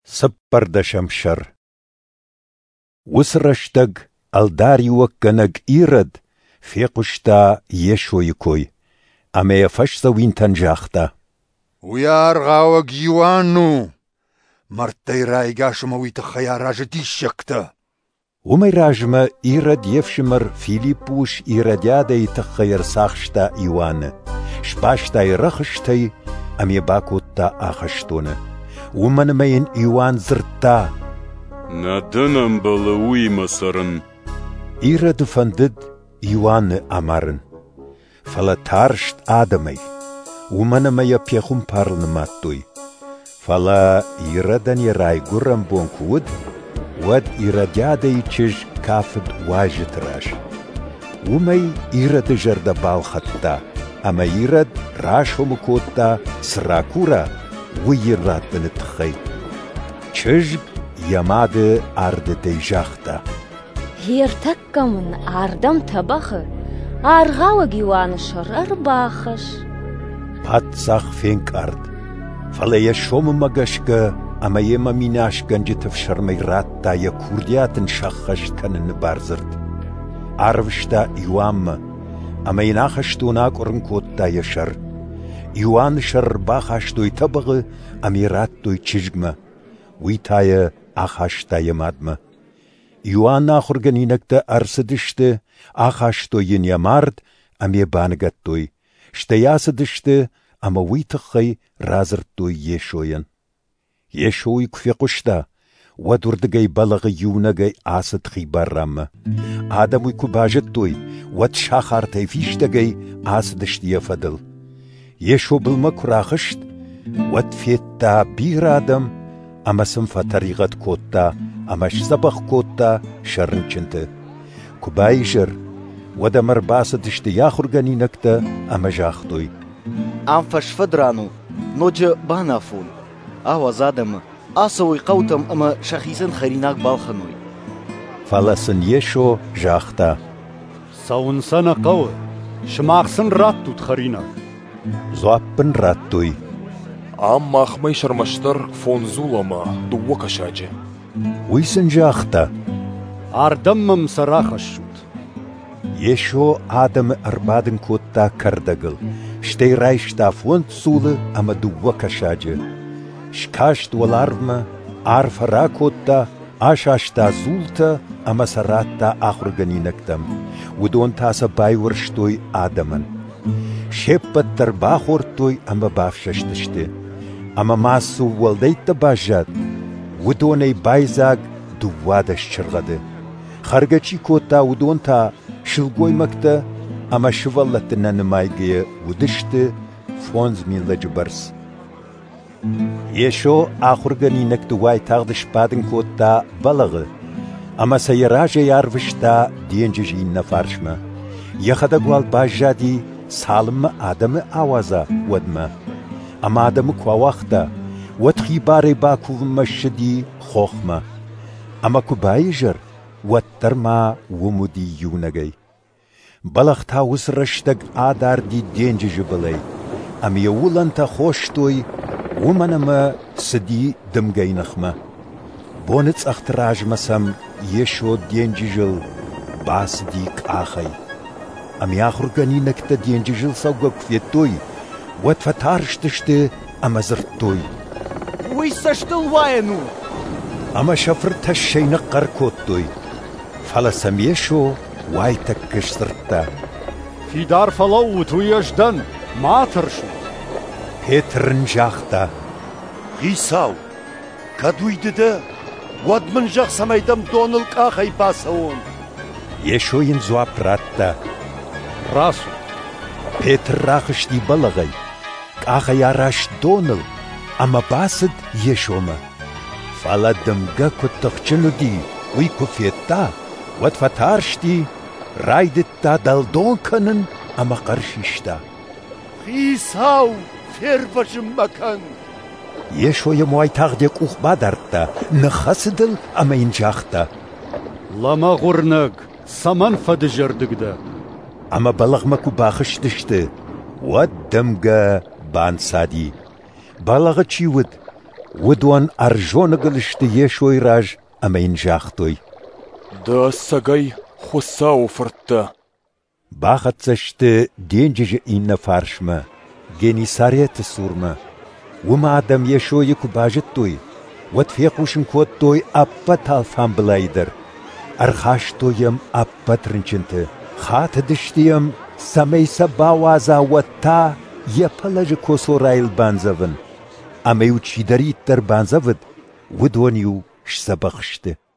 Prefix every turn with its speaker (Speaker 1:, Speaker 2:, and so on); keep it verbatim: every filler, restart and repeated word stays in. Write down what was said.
Speaker 1: سپر د شمشر وسرشتگ الداری وکنگ ایرد فیقشتا یشوی کوی اما فشتا وینتن جاختا
Speaker 2: ویار غاوگ یوانو مرتی رایگاشم ویت خیاراج دیشکتا
Speaker 1: ومی راجم ایرد یفشمر فیلیپوش ایردیاده تخیر ساخشتا ایوان شپاشتا رخشتی امی باکوتا آخشتونه ومن مین ایوان زرتا
Speaker 3: ندنم بلوی مسرن
Speaker 1: ایرد فندد ایوان امارن فلا تارشت آدمی ومن میا پیخم پارلن ماتوی فلا ایردن یرای گرم بونکود ود ایردیاده چج کافد واجت راش ومی ایرد جرد بال خطتا اما ایرد راش همکوتا سراکورا ویرات بنتخی چج یماد آرد دیجاختا
Speaker 4: هیرتکمن آردم تبخ آرغاو گیوان شرر باخش
Speaker 1: پات ساخ فینک آرد فلی شوم مگشگه اما یما میناش گنج تفشر میرات تا یا کوردیاتن شخشت کنن بارزرد آروشتا ایوام اما یناخشتونا کرنکوت تا یشر ایوان شر باخشتوی تبغ امیرات توی چجگم وی تای آخشتا یمادم ایوان ناخرگنینکتا ارسدشت آخشتو ین یمارد امی بانگت توی شتیاسدشت اما وی تخی رازر توی یشوین یشوی کفی قشتا و دردگی بلغ یونگی آسد خیبار رام آدموی کو باجت توی و تشاخار تیفیشتگی آسدشت یفدل یشو بلمک راخشت و تفیتا بیر آدم اما سنفا طریقت کوتا اماش سبخ کوتا شرنچنت کبای جر و دمر باسدشت یاخرگنی نکتا اما جاختوی
Speaker 5: ام فشفدرانو نوج بانافون آواز آدم آسوی قوتم اما شخیصن خریناک بالخنوی
Speaker 1: فلسن یشو جاختا
Speaker 6: ساونسن قو شماخسن راتو تخریناک
Speaker 1: زوابن راتوی
Speaker 7: ام مخمی شرمشتر فونزولما دو وکشاجه
Speaker 1: ویسن جاختا
Speaker 6: آردمم سراخش شد
Speaker 1: یشو آدم اربادن کوتا کردگل شتی رایشتا فونزول اما دو وکشاجه شکاشت والارم عارف را کوتا آشاشتا زولتا اما سراتا آخرگنی نکتم ودون تاسا بایورشتوی آدمن شپت در باخورتوی اما بافششتشته اما ماسو ولدیت باجد ودونی بایزاگ دوادش چرغده خرگچی کوتا ودون تا شلگوی مکتا اما شوالت ننمایگه ودشته فونز مین لجبرس یشو آخرگنی نکتوای تاغدش بادن کوتا بلغه اما سیراج یاروشتا دینجی نفارشما یخدگوال باجادی سالم آدم آوازا ودما اما آدم کواختا ودخی باری باکو مشدی خوخما اما کبایجر ودترما ومدی یونگی بلغتا وسرشتگ آدار دی دینج جبلی اما یولنتا خوشتوی ومنما سدی دمگی نخما بونتس اختراج مسم یشو دینج جل باس دیک آخی امی آخرگنی نکتا دینج جل سوگا کفیتوی ودفتارشتشته اما زرتوی
Speaker 5: ویسشتل واینو
Speaker 1: اما شفر تشین قرکوتوی فلسم یشو وای تکش زرتا
Speaker 6: فیدار فلو تویشدن ماترشو
Speaker 1: پیترن جاختا
Speaker 2: غیساو کدوی دده ود من جاخ سمیدم دونل کاخی باسون
Speaker 1: یشوین زواب راتا
Speaker 6: راسو
Speaker 1: پیتر راخشتی بلغی کاخی آراش دونل اما باسد یشوما فالا دمگا کتخچنو دی وی کفیتا ود فتارشتی رایدتا دلدون کنن اما قرشیشتا
Speaker 2: غیساو فیر بشم مکن
Speaker 1: یشوی موی تاغدیک اوخ بادارتا نخسدل اما اینجاختا
Speaker 6: لما غرنگ سمن فدجردگده
Speaker 1: اما بلغ مکو باخشتشته ود دمگا بان سادی بلغ چی ود ودوان ارجون گلشت یشوی راج اما این جاختوی
Speaker 7: دا سگای خساو فرتا
Speaker 1: باخت زشت دینجج این نفرشمه گینی ساریت سورمه وما آدم یشوی که باجت توی ود فیقوشن کود توی اپا تالفان بلایدر ارخاش تویم اپا ترنچنته خات دشتیم سمیسا باوازا و تا یپلج کوسو رایل بانزون اما یو چی دارید در بانزود ودوانیو شسبخشته